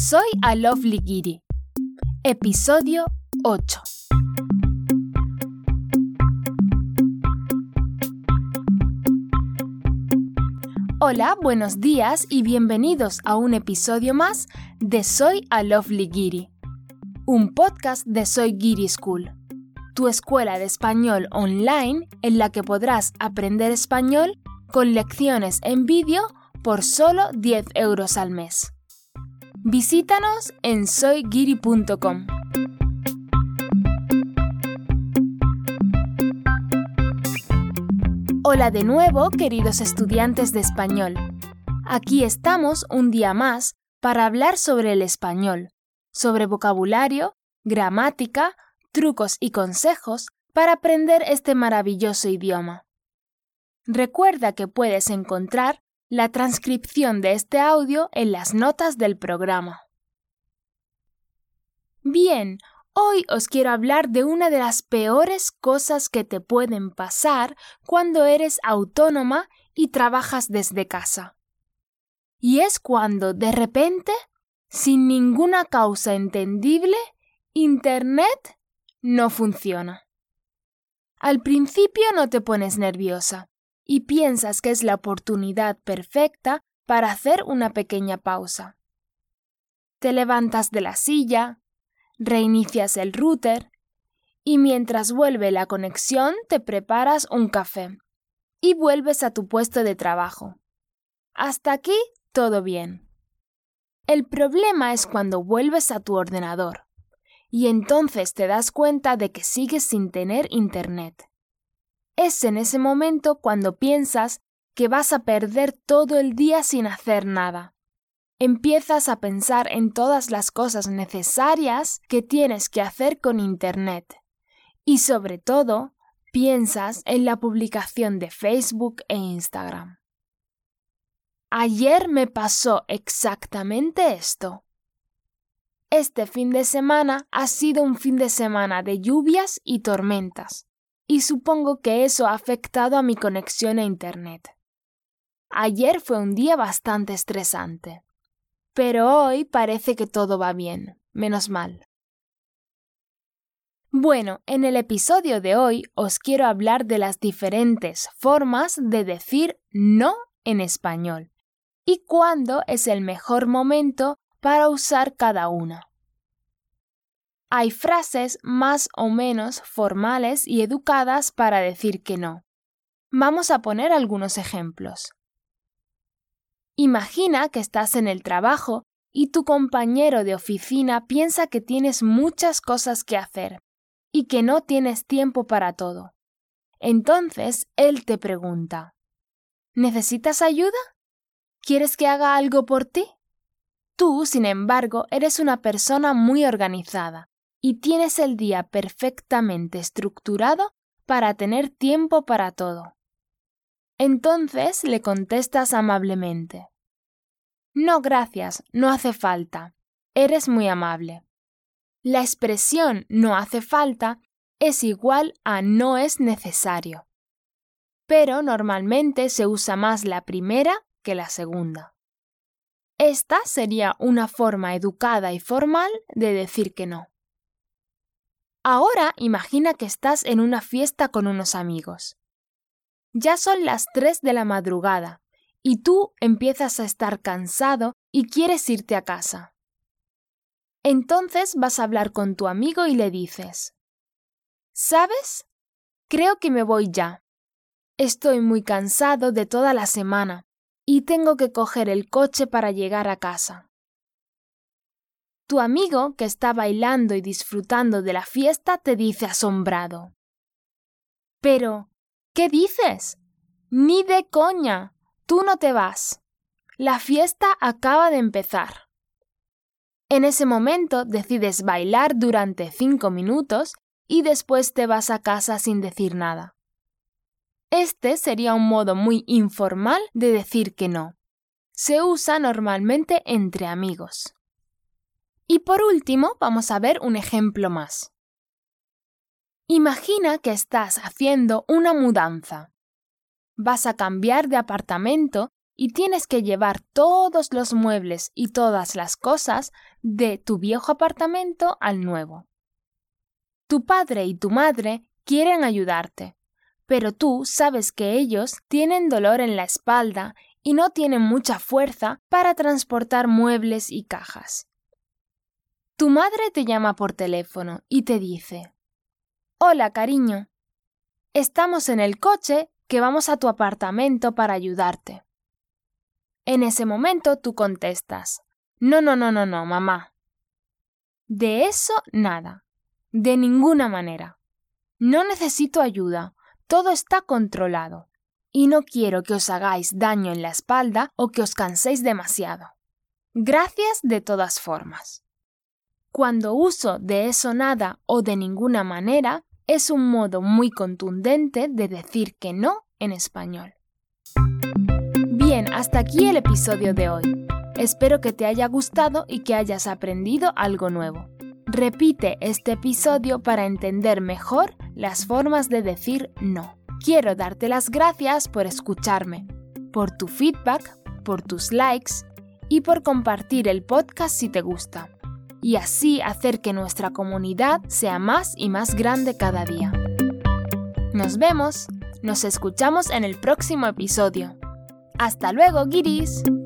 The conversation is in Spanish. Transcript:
Soy a Lovely Giri. Episodio 8. Hola, buenos días y bienvenidos a un episodio más de Soy a Lovely Giri, un podcast de Soy Giri School, tu escuela de español online en la que podrás aprender español con lecciones en vídeo por solo 10 euros al mes. Visítanos en soygiri.com. Hola de nuevo, queridos estudiantes de español. Aquí estamos un día más para hablar sobre el español, sobre vocabulario, gramática, trucos y consejos para aprender este maravilloso idioma. Recuerda que puedes encontrar la transcripción de este audio en las notas del programa. Bien, hoy os quiero hablar de una de las peores cosas que te pueden pasar cuando eres autónoma y trabajas desde casa. Y es cuando, de repente, sin ninguna causa entendible, Internet no funciona. Al principio no te pones nerviosa y piensas que es la oportunidad perfecta para hacer una pequeña pausa. Te levantas de la silla, reinicias el router y mientras vuelve la conexión te preparas un café y vuelves a tu puesto de trabajo. Hasta aquí todo bien. El problema es cuando vuelves a tu ordenador y entonces te das cuenta de que sigues sin tener internet. Es en ese momento cuando piensas que vas a perder todo el día sin hacer nada. Empiezas a pensar en todas las cosas necesarias que tienes que hacer con Internet. Y sobre todo, piensas en la publicación de Facebook e Instagram. Ayer me pasó exactamente esto. Este fin de semana ha sido un fin de semana de lluvias y tormentas. Y supongo que eso ha afectado a mi conexión a Internet. Ayer fue un día bastante estresante. Pero hoy parece que todo va bien, menos mal. Bueno, en el episodio de hoy os quiero hablar de las diferentes formas de decir no en español y cuándo es el mejor momento para usar cada una. Hay frases más o menos formales y educadas para decir que no. Vamos a poner algunos ejemplos. Imagina que estás en el trabajo y tu compañero de oficina piensa que tienes muchas cosas que hacer y que no tienes tiempo para todo. Entonces él te pregunta: ¿necesitas ayuda? ¿Quieres que haga algo por ti? Tú, sin embargo, eres una persona muy organizada y tienes el día perfectamente estructurado para tener tiempo para todo. Entonces le contestas amablemente: no, gracias, no hace falta. Eres muy amable. La expresión no hace falta es igual a no es necesario. Pero normalmente se usa más la primera que la segunda. Esta sería una forma educada y formal de decir que no. Ahora imagina que estás en una fiesta con unos amigos. Ya son las 3 de la madrugada y tú empiezas a estar cansado y quieres irte a casa. Entonces vas a hablar con tu amigo y le dices: ¿sabes? Creo que me voy ya. Estoy muy cansado de toda la semana y tengo que coger el coche para llegar a casa. Tu amigo, que está bailando y disfrutando de la fiesta, te dice asombrado: «Pero, ¿qué dices? Ni de coña, tú no te vas. La fiesta acaba de empezar». En ese momento decides bailar durante 5 minutos y después te vas a casa sin decir nada. Este sería un modo muy informal de decir que no. Se usa normalmente entre amigos. Y por último, vamos a ver un ejemplo más. Imagina que estás haciendo una mudanza. Vas a cambiar de apartamento y tienes que llevar todos los muebles y todas las cosas de tu viejo apartamento al nuevo. Tu padre y tu madre quieren ayudarte, pero tú sabes que ellos tienen dolor en la espalda y no tienen mucha fuerza para transportar muebles y cajas. Tu madre te llama por teléfono y te dice: «Hola, cariño. Estamos en el coche que vamos a tu apartamento para ayudarte». En ese momento tú contestas: No, mamá. De eso nada. De ninguna manera. No necesito ayuda. Todo está controlado. Y no quiero que os hagáis daño en la espalda o que os canséis demasiado. Gracias de todas formas. Cuando uso de eso nada o de ninguna manera, es un modo muy contundente de decir que no en español. Bien, hasta aquí el episodio de hoy. Espero que te haya gustado y que hayas aprendido algo nuevo. Repite este episodio para entender mejor las formas de decir no. Quiero darte las gracias por escucharme, por tu feedback, por tus likes y por compartir el podcast si te gusta. Y así hacer que nuestra comunidad sea más y más grande cada día. Nos vemos, nos escuchamos en el próximo episodio. ¡Hasta luego, guiris!